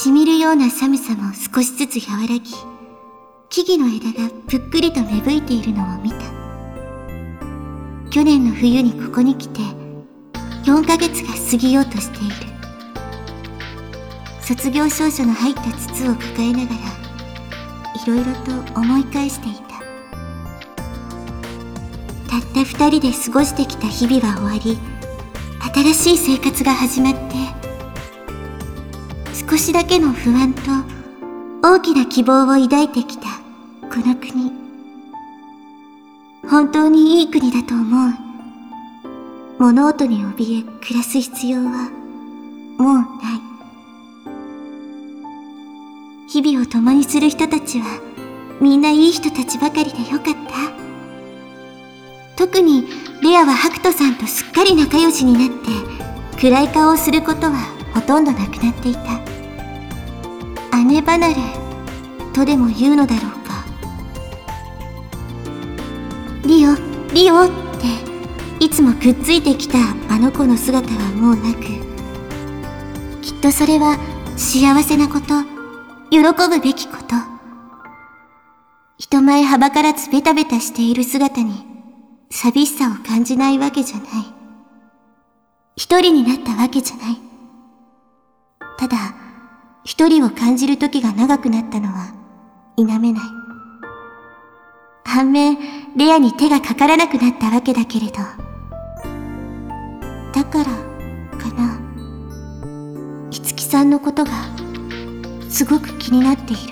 しみるような寒さも少しずつ和らぎ、木々の枝がぷっくりと芽吹いているのを見た。去年の冬にここに来て4ヶ月が過ぎようとしている。卒業証書の入った筒を抱えながらいろいろと思い返していた。たった2人で過ごしてきた日々は終わり、新しい生活が始まって、少しだけの不安と大きな希望を抱いてきたこの国。本当にいい国だと思う。物音に怯え暮らす必要はもうない。日々を共にする人たちはみんないい人たちばかりでよかった。特にレアはハクトさんとすっかり仲良しになって暗い顔をすることはほとんどなくなっていた。姉離れとでも言うのだろうか。リオ、リオっていつもくっついてきたあの子の姿はもうなく、きっとそれは幸せなこと、喜ぶべきこと。人前はばからずベタベタしている姿に寂しさを感じないわけじゃない。一人になったわけじゃない。ただ一人を感じる時が長くなったのは否めない。反面レアに手がかからなくなったわけだけれど、だからかな、いつきさんのことがすごく気になっている。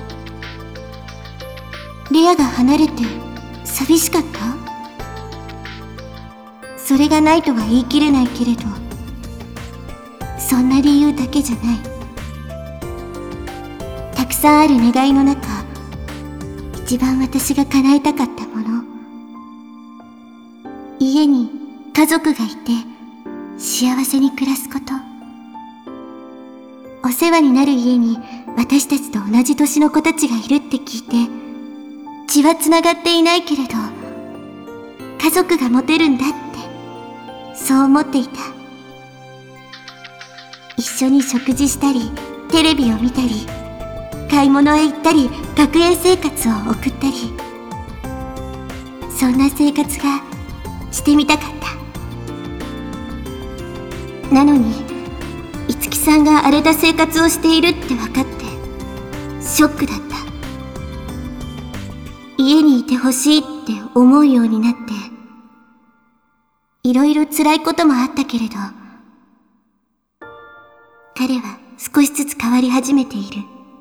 レアが離れて寂しかった？それがないとは言い切れないけれど、そんな理由だけじゃない。たくさんある願いの中、一番私が叶えたかったもの、家に家族がいて幸せに暮らすこと。お世話になる家に私たちと同じ年の子たちがいるって聞いて、血はつながっていないけれど家族が持てるんだって、そう思っていた。一緒に食事したりテレビを見たり、買い物へ行ったり学園生活を送ったり、そんな生活がしてみたかった。なのにいつきさんが荒れた生活をしているって分かってショックだった。家にいてほしいって思うようになって、いろいろ辛いこともあったけれど、彼は少しずつ変わり始めている。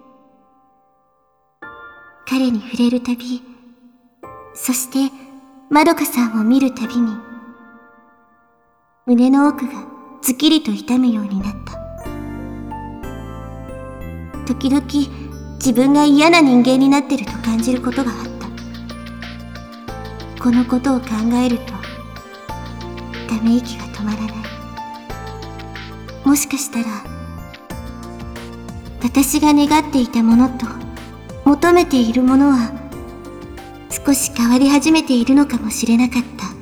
彼に触れるたび、そしてまどかさんを見るたびに、胸の奥がズキリと痛むようになった。時々自分が嫌な人間になってると感じることがあった。このことを考えるとため息が止まらない。もしかしたら私が願っていたものと求めているものは少し変わり始めているのかもしれなかった。